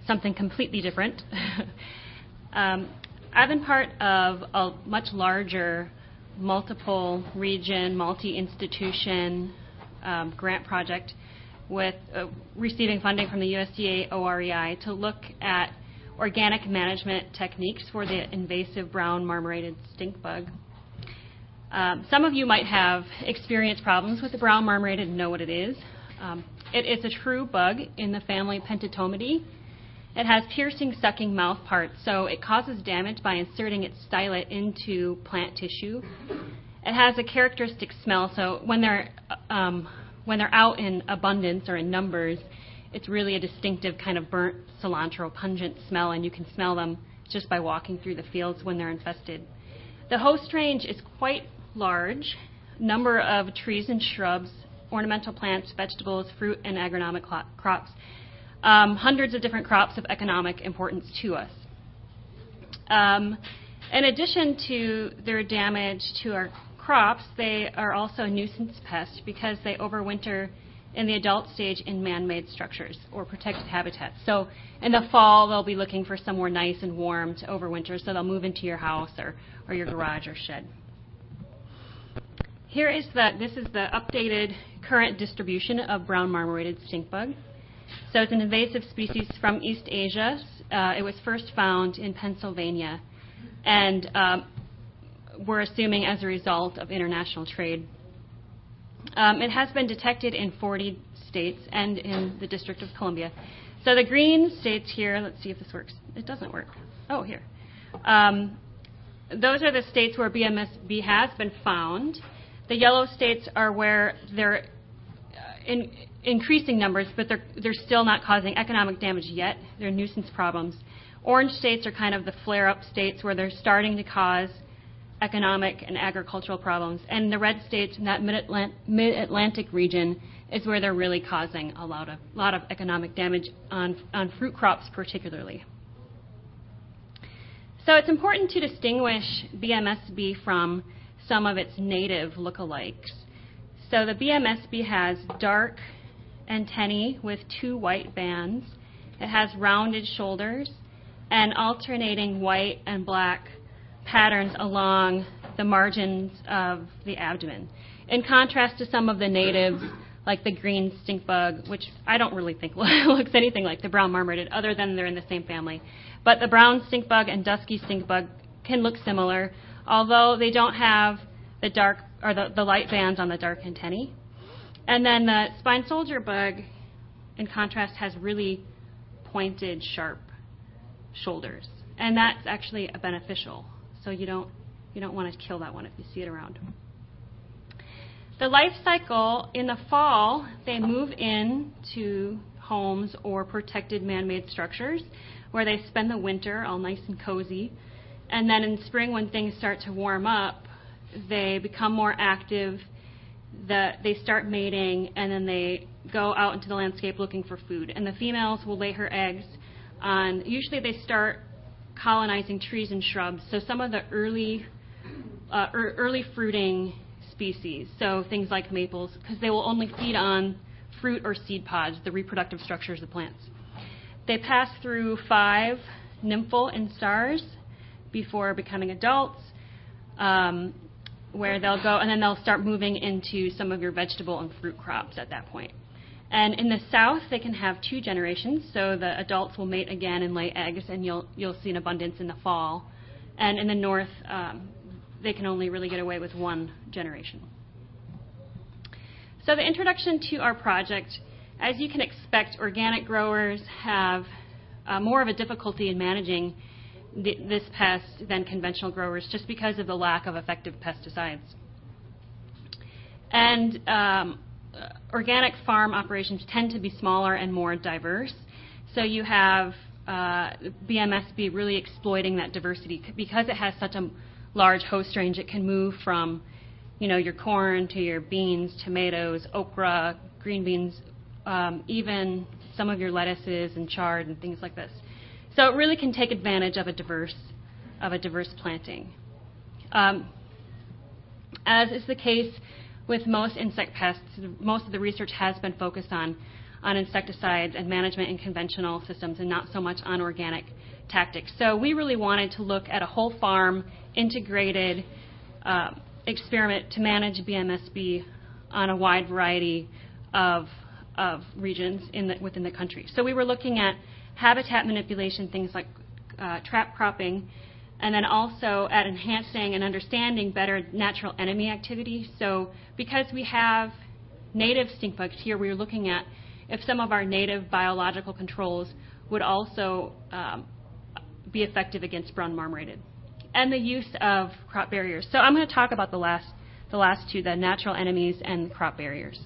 something completely different. I've been part of a much larger multiple region, multi-institution grant project with receiving funding from the USDA OREI to look at organic management techniques for the invasive brown marmorated stink bug. Some of you might have experienced problems with the brown marmorated and know what it is. It is a true bug in the family Pentatomidae. It has piercing, sucking mouth parts, so it causes damage by inserting its stylet into plant tissue. It has a characteristic smell, so when they're out in abundance or in numbers, it's really a distinctive kind of burnt cilantro pungent smell, and you can smell them just by walking through the fields when they're infested. The host range is quite large, number of trees and shrubs, ornamental plants, vegetables, fruit, and agronomic crops. Hundreds of different crops of economic importance to us. In addition to their damage to our crops, they are also a nuisance pest because they overwinter in the adult stage in man-made structures or protected habitats. So in the fall, they'll be looking for somewhere nice and warm to overwinter, so they'll move into your house or your garage or shed. This is the updated current distribution of brown marmorated stink bug. So it's an invasive species from East Asia. It was first found in Pennsylvania, and we're assuming as a result of international trade. It has been detected in 40 states and in the District of Columbia. So the green states here, let's see if this works. It doesn't work. Oh, here. Those are the states where BMSB has been found. The yellow states are where they're in increasing numbers, but they're still not causing economic damage yet. They're nuisance problems. Orange states are kind of the flare-up states where they're starting to cause economic and agricultural problems. And the red states in that mid-Atlantic region is where they're really causing a lot of economic damage on fruit crops particularly. So it's important to distinguish BMSB from some of its native lookalikes. So the BMSB has dark antennae with 2 white bands. It has rounded shoulders and alternating white and black patterns along the margins of the abdomen. In contrast to some of the natives, like the green stink bug, which I don't really think looks anything like the brown marmorated, other than they're in the same family. But the brown stink bug and dusky stink bug can look similar, although they don't have the dark or the light bands on the dark antennae. And then the spine soldier bug, in contrast, has really pointed, sharp shoulders, and that's actually beneficial. So you don't want to kill that one if you see it around. The life cycle, in the fall, they move into homes or protected man-made structures where they spend the winter all nice and cozy. And then in spring, when things start to warm up, they become more active, they start mating, and then they go out into the landscape looking for food. And the females will lay her eggs on, usually they start colonizing trees and shrubs. So some of the early fruiting species, so things like maples, because they will only feed on fruit or seed pods, the reproductive structures of plants. They pass through 5 nymphal instars before becoming adults, where they'll go, and then they'll start moving into some of your vegetable and fruit crops at that point. And in the south, they can have 2 generations, so the adults will mate again and lay eggs, and you'll see an abundance in the fall. And in the north, they can only really get away with 1 generation. So the introduction to our project, as you can expect, organic growers have more of a difficulty in managing this pest than conventional growers, just because of the lack of effective pesticides. And organic farm operations tend to be smaller and more diverse. So you have BMSB really exploiting that diversity. Because it has such a large host range, it can move from your corn to your beans, tomatoes, okra, green beans, even some of your lettuces and chard and things like this. So it really can take advantage of a diverse planting. As is the case with most insect pests, most of the research has been focused on on insecticides and management in conventional systems and not so much on organic tactics. So we really wanted to look at a whole farm integrated experiment to manage BMSB on a wide variety of regions within the country. So we were looking at habitat manipulation, things like trap cropping, and then also at enhancing and understanding better natural enemy activity. So because we have native stink bugs here, we were looking at if some of our native biological controls would also be effective against brown marmorated, and the use of crop barriers. So I'm going to talk about the last two, the natural enemies and crop barriers.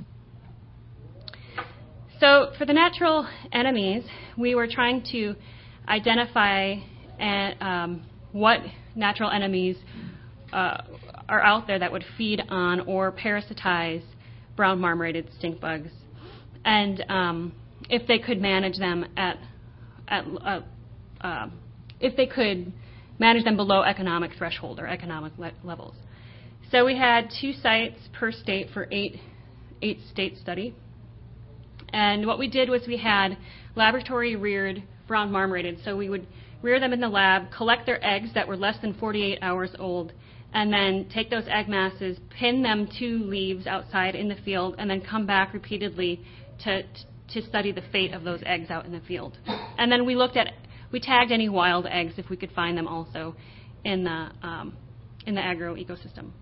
So for the natural enemies, we were trying to identify what natural enemies are out there that would feed on or parasitize brown marmorated stink bugs, and if they could manage them if they could manage them below economic threshold or economic levels. So we had 2 sites per state for 8-state study. And what we did was we had laboratory-reared brown marmorated. So we would rear them in the lab, collect their eggs that were less than 48 hours old, and then take those egg masses, pin them to leaves outside in the field, and then come back repeatedly to study the fate of those eggs out in the field. And then we tagged any wild eggs if we could find them also in the agro ecosystem.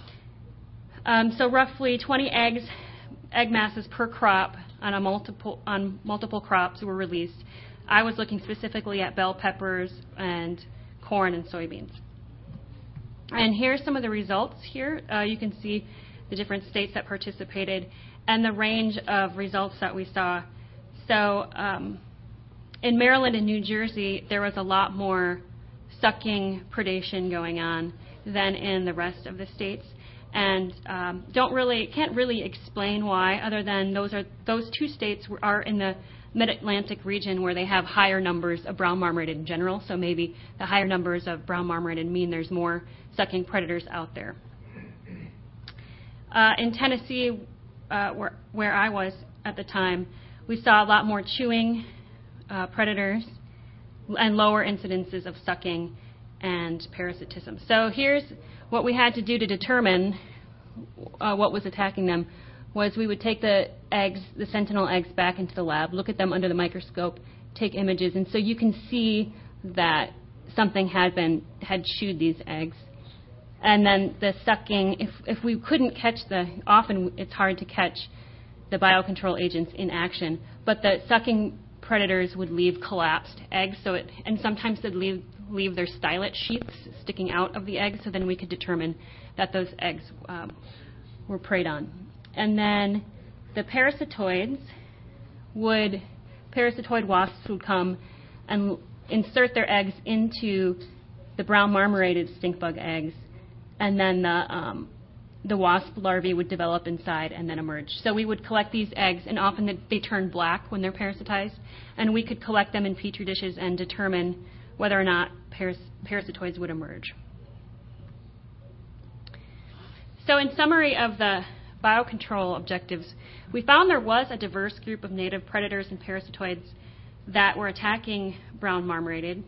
So roughly 20 egg masses per crop on multiple crops were released. I was looking specifically at bell peppers and corn and soybeans. And here's some of the results here. You can see the different states that participated and the range of results that we saw. So in Maryland and New Jersey, there was a lot more sucking predation going on than in the rest of the states, and can't really explain why, other than those 2 states are in the Mid-Atlantic region where they have higher numbers of brown marmorated in general. So maybe the higher numbers of brown marmorated mean there's more sucking predators out there. In Tennessee, where I was at the time, we saw a lot more chewing predators and lower incidences of sucking and parasitism. So here's what we had to do to determine what was attacking them. Was we would take the eggs, the sentinel eggs, back into the lab, look at them under the microscope, take images, and so you can see that something had chewed these eggs. And then the sucking, if we couldn't catch often it's hard to catch the biocontrol agents in action, but the sucking predators would leave collapsed eggs, and sometimes they'd leave their stylet sheaths sticking out of the eggs, so then we could determine that those eggs were preyed on. And then the parasitoid wasps would come and insert their eggs into the brown marmorated stink bug eggs, and then the wasp larvae would develop inside and then emerge. So we would collect these eggs, and often they turn black when they're parasitized, and we could collect them in petri dishes and determine whether or not parasitoids would emerge. So in summary of the biocontrol objectives, we found there was a diverse group of native predators and parasitoids that were attacking brown marmorated.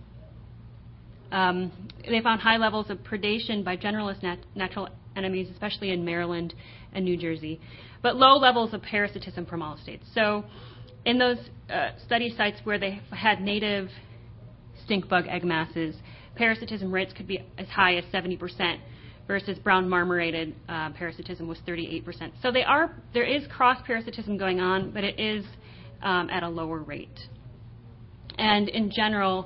They found high levels of predation by generalist natural enemies, especially in Maryland and New Jersey, but low levels of parasitism from all states. So in those study sites where they had native stink bug egg masses, parasitism rates could be as high as 70%, versus brown marmorated parasitism was 38%. So there is cross-parasitism going on, but it is at a lower rate. And in general,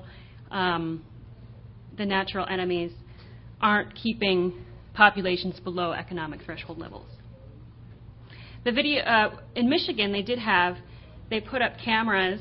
the natural enemies aren't keeping populations below economic threshold levels. The video in Michigan, they put up cameras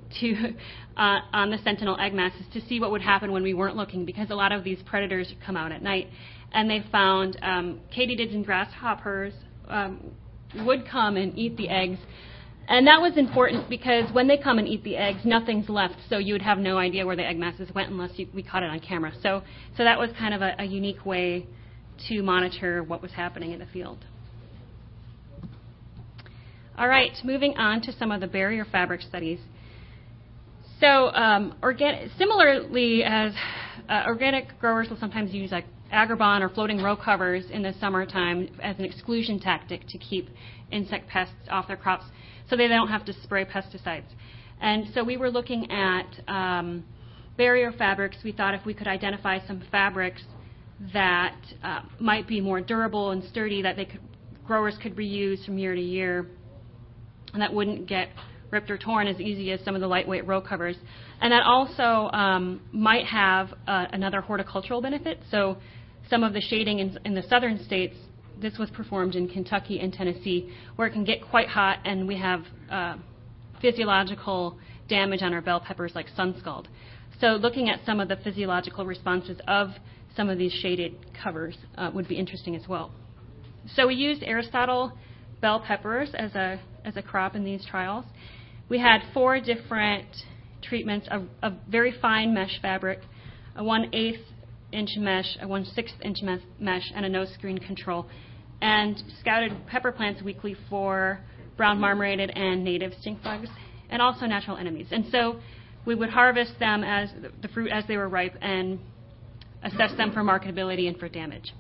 on the sentinel egg masses to see what would happen when we weren't looking, because a lot of these predators come out at night. And they found katydids and grasshoppers would come and eat the eggs. And that was important because when they come and eat the eggs, nothing's left, so you would have no idea where the egg masses went unless we caught it on camera. So that was kind of a unique way to monitor what was happening in the field. All right, moving on to some of the barrier fabric studies. So similarly as organic growers will sometimes use like Agribon or floating row covers in the summertime as an exclusion tactic to keep insect pests off their crops so they don't have to spray pesticides. And so we were looking at barrier fabrics. We thought if we could identify some fabrics that might be more durable and sturdy that growers could reuse from year to year and that wouldn't get ripped or torn as easy as some of the lightweight row covers. And that also might have another horticultural benefit. So some of the shading in the southern states, this was performed in Kentucky and Tennessee, where it can get quite hot and we have physiological damage on our bell peppers like sun scald. So looking at some of the physiological responses of some of these shaded covers would be interesting as well. So we used Aristotle bell peppers as a crop in these trials. We had 4 different treatments of very fine mesh fabric, a 1/8 inch mesh, a 1/6 inch mesh, and a no screen control, and scouted pepper plants weekly for brown marmorated and native stink bugs, and also natural enemies. And so we would harvest them as the fruit as they were ripe and assess them for marketability and for damage.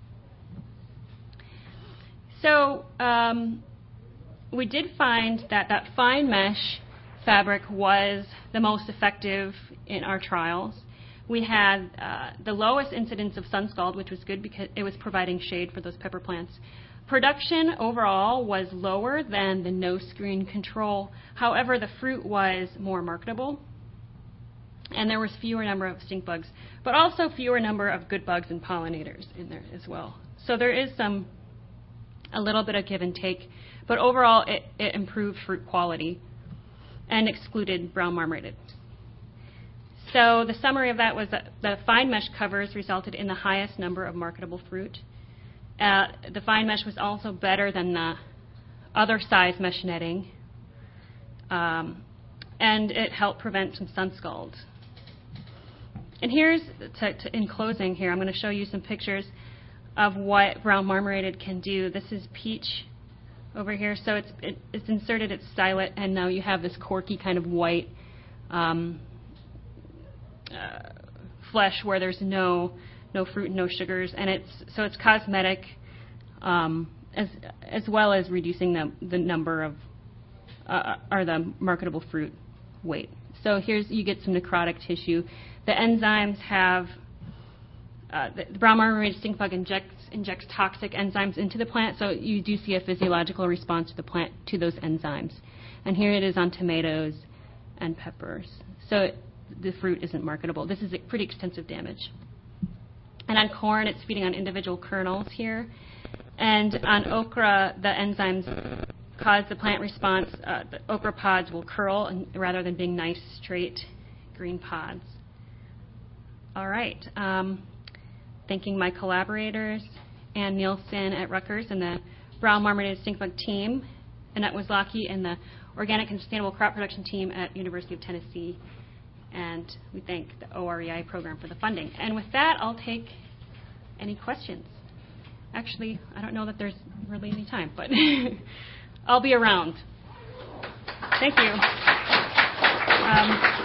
So we did find that fine mesh fabric was the most effective in our trials. We had the lowest incidence of sun scald, which was good because it was providing shade for those pepper plants. Production overall was lower than the no screen control. However, the fruit was more marketable, and there was fewer number of stink bugs, but also fewer number of good bugs and pollinators in there as well. So there is a little bit of give and take, but overall it improved fruit quality and excluded brown marmorated. So the summary of that was that the fine mesh covers resulted in the highest number of marketable fruit. The fine mesh was also better than the other size mesh netting, and it helped prevent some sun scald. And here's, in closing here, I'm going to show you some pictures of what brown marmorated can do. This is peach over here. So it's inserted its stylet, and now you have this corky kind of white flesh where there's no fruit and no sugars, and it's cosmetic as well as reducing the number of or the marketable fruit weight. So you get some necrotic tissue. The enzymes have the brown marmorated stink bug injects toxic enzymes into the plant, so you do see a physiological response to the plant to those enzymes. And here it is on tomatoes and peppers. So the fruit isn't marketable. This is pretty extensive damage. And on corn, it's feeding on individual kernels here. And on okra, the enzymes cause the plant response. The okra pods will curl rather than being nice, straight green pods. All right. Thanking my collaborators, Ann Nielsen at Rutgers and the brown marmorated stink bug team, Annette Wozlacki and the Organic and Sustainable Crop Production team at University of Tennessee. And we thank the OREI program for the funding. And with that, I'll take any questions. Actually, I don't know that there's really any time, but I'll be around. Thank you.